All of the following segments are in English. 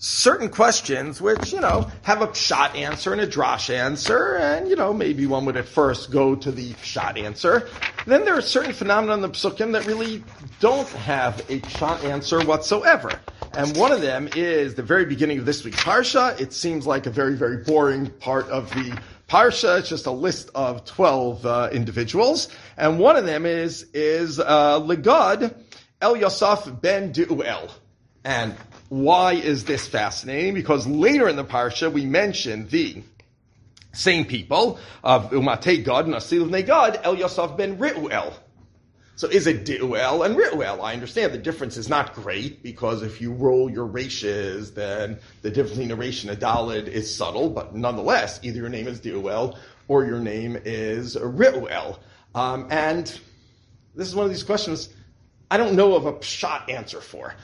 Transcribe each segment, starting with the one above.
certain questions which, have a pshat answer and a drash answer, and, maybe one would at first go to the pshat answer. Then there are certain phenomena in the psukim that really don't have a pshat answer whatsoever. And one of them is the very beginning of this week's parsha. It seems like a very, very boring part of the parsha. It's just a list of 12 individuals. And one of them is Legad El Yosef ben Deuel. And why is this fascinating? Because later in the parsha we mention the same people of Umatei Gad, Nasil Negad, El Yosef ben Reuel. So is it Deuel and Reuel? I understand the difference is not great, because if you roll your ratios, then the difference between a resh and a dalid is subtle, but nonetheless, either your name is Deuel or your name is Reuel. And this is one of these questions I don't know of a pshat answer for,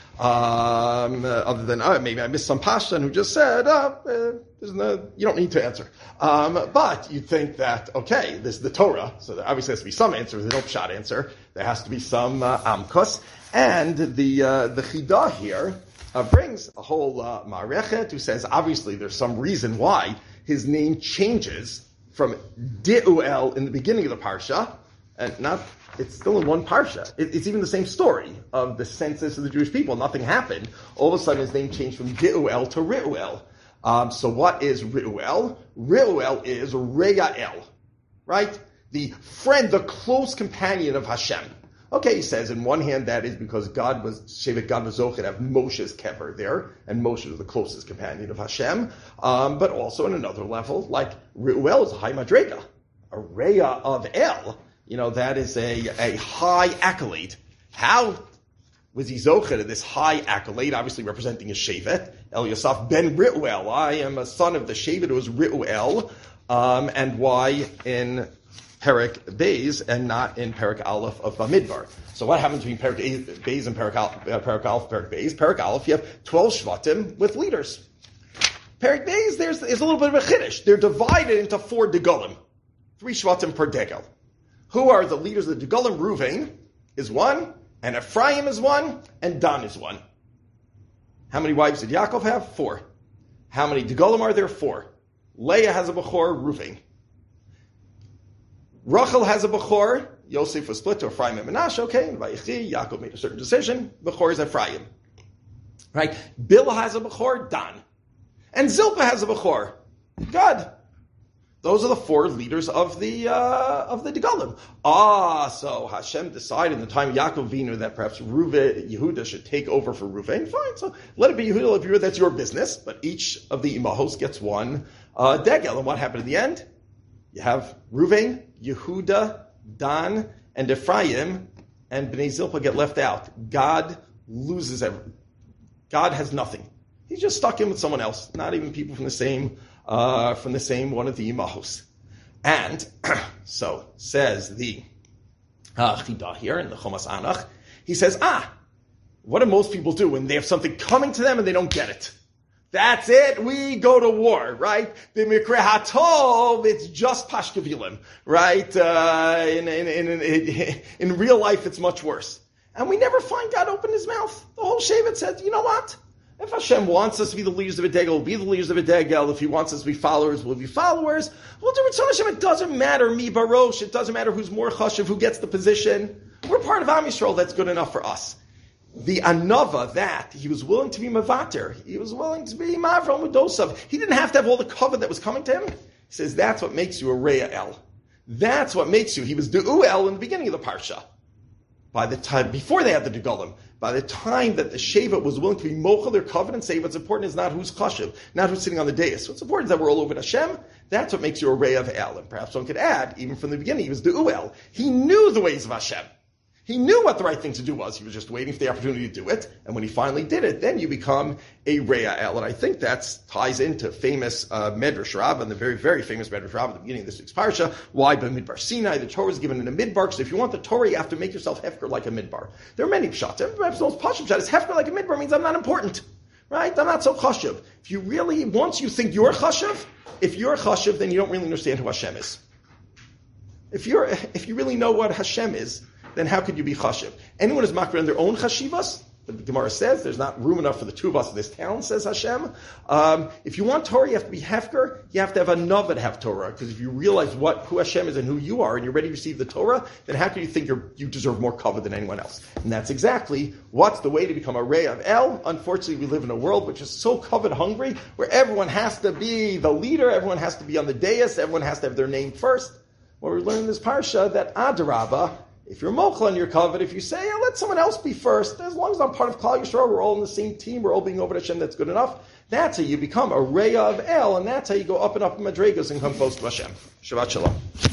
other than maybe I missed some pashtan who just said, you don't need to answer. But you'd think that, okay, this is the Torah, so there obviously has to be some answer. There's no pshat answer. There has to be some amkos. And the chidah here brings a whole marechet who says, obviously there's some reason why his name changes from Deuel in the beginning of the parsha, and it's still in one parsha. It's even the same story of the census of the Jewish people. Nothing happened. All of a sudden his name changed from Deuel to Reuel. So what is Reuel? Reuel is Reyael, right? The friend, the close companion of Hashem. Okay, he says, in one hand that is because Shevet Gad was Zocher to have Moshe's kever there, and Moshe was the closest companion of Hashem. But also on another level, like Reuel is a high madrega, a Reya of El. That is a high accolade. How was he zocher to this high accolade, obviously representing a shevet? El Yosef ben Reuel. I am a son of the shevet who was Reuel. And why in Perek Beis and not in Perek Aleph of Bamidbar? So what happens between Perek Beis and Perek Aleph, Perek Beis? Perek Aleph, you have 12 shvatim with leaders. Perek Beis, there's a little bit of a chiddush. They're divided into 4 degalim. 3 shvatim per degel. Who are the leaders of the Degalim? Ruvain is one, and Ephraim is one, and Dan is one. How many wives did Yaakov have? 4. How many Degalim are there? 4. Leah has a Bechor, Ruvain. Rachel has a Bechor, Yosef was split to Ephraim and Menashe, okay, Vayechi, Yaakov made a certain decision, Bechor is Ephraim. Right? Bilhah has a Bechor, Dan. And Zilpah has a Bechor, Gad. Those are the 4 leaders of the Degalim. So Hashem decided in the time of Yaakov Avinu that perhaps Yehuda should take over for Ruvain. Fine, so let it be Yehuda, that's your business. But each of the imahos gets one degel. And what happened at the end? You have Ruvain, Yehuda, Dan, and Ephraim, and Bnei Zilpah get left out. God loses everything. God has nothing. He's just stuck in with someone else, not even people from the same one of the imahos. And so says the chidah here in the Chomas Anach, he says, what do most people do when they have something coming to them and they don't get it? That's it, we go to war, right? The Mikre HaTov, it's just Pashkavilim, right? In real life, it's much worse. And we never find God open his mouth. The whole Shevet said, you know what? If Hashem wants us to be the leaders of a degel, we'll be the leaders of a degel. If he wants us to be followers, we'll be followers. We'll do it. Hashem. It doesn't matter, mi barosh. It doesn't matter who's more chashuv, who gets the position. We're part of Am Yisrael. That's good enough for us. The anava, that he was willing to be mavater. He was willing to be mavram with dosav. He didn't have to have all the cover that was coming to him. He says that's what makes you a reya el. That's what makes you. He was deuel in the beginning of the parsha. By the time, before they had the Degalim, by the time that the Shevet was willing to be mochel their covenant and say what's important is not who's chashuv, not who's sitting on the dais. What's important is that we're all over Hashem. That's what makes you a Rei of El. And perhaps one could add, even from the beginning, he was Deuel. He knew the ways of Hashem. He knew what the right thing to do was. He was just waiting for the opportunity to do it. And when he finally did it, then you become a Re'el. And I think that ties into famous Medrash Rabbah, and the very, very famous Medrash Rabbah at the beginning of this week's parsha. Why B'midbar Sinai? The Torah is given in a midbar. Because if you want the Torah, you have to make yourself hefker like a midbar. There are many pshat. Perhaps the most pashut pshat is hefker like a midbar means I'm not important. Right? I'm not so chashuv. If you really, once you think you're chashuv, if you're chashuv, then you don't really understand who Hashem is. If you really know what Hashem is, then how could you be chashiv? Anyone who's makbid on their own chashivas, But the Gemara says there's not room enough for the two of us in this town, says Hashem. If you want Torah, you have to be hefker. You have to have a novad have Torah. Because if you realize who Hashem is and who you are, and you're ready to receive the Torah, then how can you think you deserve more cover than anyone else? And that's exactly what's the way to become a Rei of El. Unfortunately, we live in a world which is so covet hungry, where everyone has to be the leader, everyone has to be on the dais, everyone has to have their name first. Well, we learn in this parsha that Adarabah, if you're mochel on your covet, if you say, let someone else be first, as long as I'm part of Klal Yisrael, we're all in the same team, we're all being over to Hashem, that's good enough. That's how you become a Rei of El, and that's how you go up and up in Madrigas and come close to Hashem. Shabbat Shalom.